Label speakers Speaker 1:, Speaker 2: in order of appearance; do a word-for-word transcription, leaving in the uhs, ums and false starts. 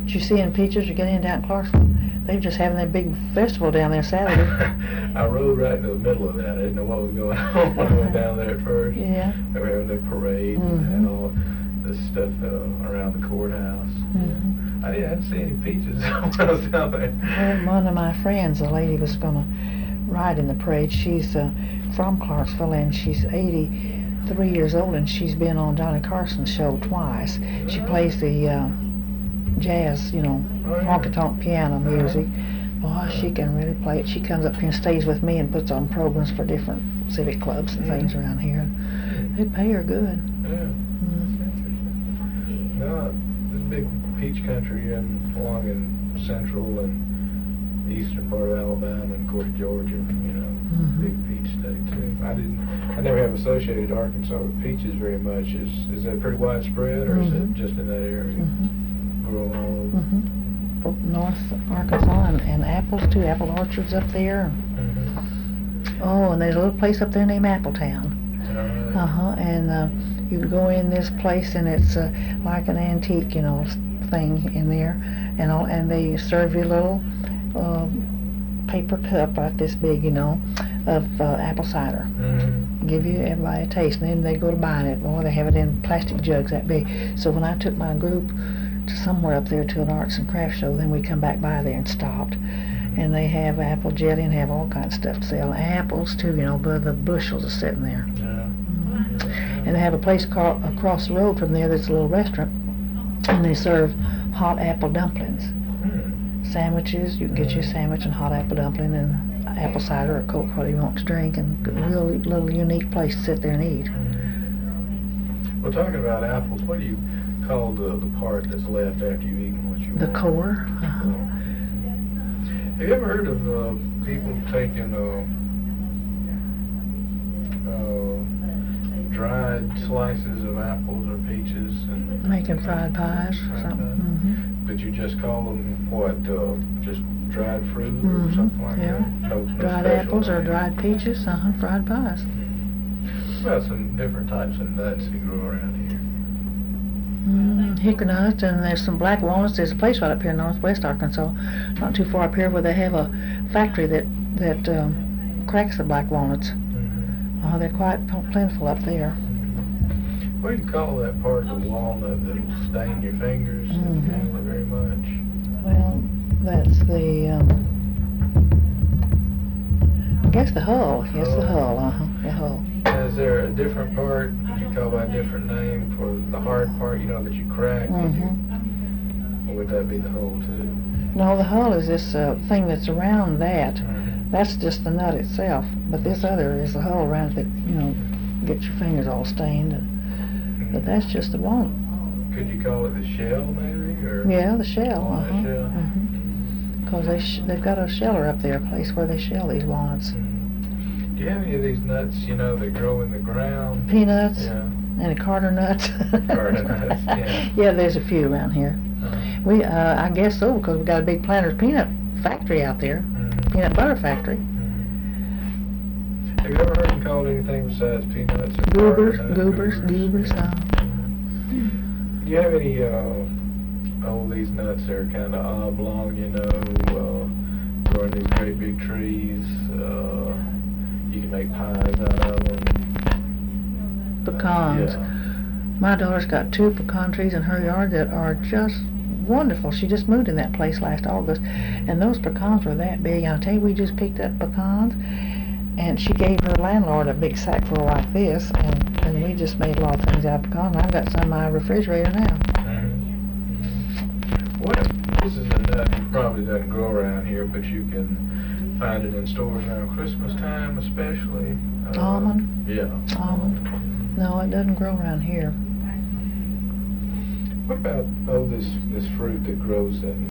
Speaker 1: Did you see any pictures you get in down in Clarksville? They're just having that big festival down there Saturday.
Speaker 2: I rode right in the middle of that. I didn't know what was going on when I went down there at first.
Speaker 1: Yeah.
Speaker 2: They were having their parade
Speaker 1: Mm-hmm.
Speaker 2: and all this stuff uh, around the courthouse.
Speaker 1: Mm-hmm.
Speaker 2: Yeah. I, didn't, I didn't see any peaches when I was down there.
Speaker 1: Well, one of my friends, a lady, was going to ride in the parade. She's uh, from Clarksville, and she's eighty-three years old, and she's been on Johnny Carson's show twice. She plays the uh, jazz, you know,
Speaker 2: Oh, yeah.
Speaker 1: honky-tonk piano music. Boy, she can really play it. She comes up here and stays with me and puts on programs for different civic clubs and things around here. They pay her good.
Speaker 2: Yeah.
Speaker 1: Mm.
Speaker 2: No, this big peach country and along in central and the eastern part of Alabama and of course Georgia, you know,
Speaker 1: Mhm.
Speaker 2: big peach state too. I didn't, I never have associated Arkansas with peaches very much. Is is that pretty widespread, or is
Speaker 1: Mhm.
Speaker 2: it just in that area?
Speaker 1: Mhm.
Speaker 2: Growing all over.
Speaker 1: Mhm. North Arkansas and, and apples too. Apple orchards up there.
Speaker 2: Mm-hmm.
Speaker 1: Oh, and there's a little place up there named Appletown.
Speaker 2: All right.
Speaker 1: Uh huh. And uh, you can go in this place, and it's uh, like an antique, you know, thing in there, and all, and they serve you a little uh, paper cup like this big, you know, of uh, apple cider.
Speaker 2: Mm-hmm.
Speaker 1: Give you everybody a taste, and then they go to buying it. Boy, they have it in plastic jugs that big. So when I took my group to somewhere up there to an arts and crafts show, then we come back by there and stopped. And they have apple jelly and have all kinds of stuff to sell. Apples too, you know, but the bushels are sitting there.
Speaker 2: Yeah.
Speaker 1: Mm-hmm. And they have a place called across the road from there that's a little restaurant, and they serve hot apple dumplings.
Speaker 2: Mm.
Speaker 1: Sandwiches, you can get you a sandwich and hot apple dumpling and apple cider or Coke, whatever you want to drink, and a real little unique place to sit there and eat.
Speaker 2: Mm. Well, talking about apples, what do you call the, the part that's left after you've eaten what you
Speaker 1: The
Speaker 2: want?
Speaker 1: core. Uh-huh.
Speaker 2: Have you ever heard of uh, people taking uh, uh, dried slices of apples or peaches and
Speaker 1: Making fried pies or
Speaker 2: Fried
Speaker 1: something.
Speaker 2: pies.
Speaker 1: Mm-hmm.
Speaker 2: but you just call them what? Uh, just dried fruit
Speaker 1: Mhm,
Speaker 2: or something like
Speaker 1: yeah.
Speaker 2: that? No, no
Speaker 1: Dried
Speaker 2: special
Speaker 1: apples or
Speaker 2: name.
Speaker 1: dried peaches, uh-huh, fried pies.
Speaker 2: What about some different types of nuts that grow around here?
Speaker 1: Mm, hickory nuts, and there's some black walnuts. There's a place right up here in northwest Arkansas, not too far up here, where they have a factory that that um, cracks the black walnuts.
Speaker 2: Mm-hmm.
Speaker 1: Uh, they're quite plentiful up there.
Speaker 2: What do you call that part of the walnut that'll stain your fingers if you
Speaker 1: Mhm.
Speaker 2: handle it very much?
Speaker 1: Well, that's the, um, I guess the hull. Yes, the hull, uh-huh, the hull.
Speaker 2: Is there a different part that you call by a different name for the hard part, you know, that you crack? when you-
Speaker 1: Mm-hmm.
Speaker 2: Or would that be the whole too?
Speaker 1: No, the hull is this uh, thing that's around that.
Speaker 2: Mm-hmm.
Speaker 1: That's just the nut itself. But this other is the hull around it that, you know, gets your fingers all stained. And, but that's just the walnut.
Speaker 2: Could you call it the shell maybe, or?
Speaker 1: Yeah, the shell,
Speaker 2: Walnut
Speaker 1: uh-huh.
Speaker 2: shell?
Speaker 1: Mm-hmm. Because they sh- they've got a sheller up there, a place where they shell these walnuts.
Speaker 2: Mhm. Do you have any of these nuts, you know, that grow in the ground?
Speaker 1: Peanuts
Speaker 2: Yeah.
Speaker 1: and Carter nuts.
Speaker 2: Carter nuts, yeah.
Speaker 1: Yeah, there's a few around here.
Speaker 2: Uh,
Speaker 1: We, uh, I guess so, because we got a big Planters peanut factory out there,
Speaker 2: mhm.
Speaker 1: peanut butter factory.
Speaker 2: Mhm. Have you ever heard them called anything besides peanuts? or
Speaker 1: Goobers,
Speaker 2: Carter nut?
Speaker 1: goobers, goobers. Uh,
Speaker 2: Mhm. Do you have any, uh, oh, these nuts are kind of oblong, you know, uh, growing these great big trees. Uh, you can make pies out of them.
Speaker 1: pecans.
Speaker 2: Uh, yeah.
Speaker 1: My daughter's got two pecan trees in her yard that are just wonderful. She just moved in that place last August, and those pecans were that big. I'll tell you, we just picked up pecans, and she gave her landlord a big sack full like this, and, and we just made a lot of things out of pecans. I've got some in my refrigerator now.
Speaker 2: Mhm. What? This is a nut that probably doesn't grow around here, but you can find it in stores around Christmas time, especially. Uh,
Speaker 1: Almond?
Speaker 2: Yeah.
Speaker 1: Almond? No, it doesn't grow around here.
Speaker 2: What about oh this this fruit that grows in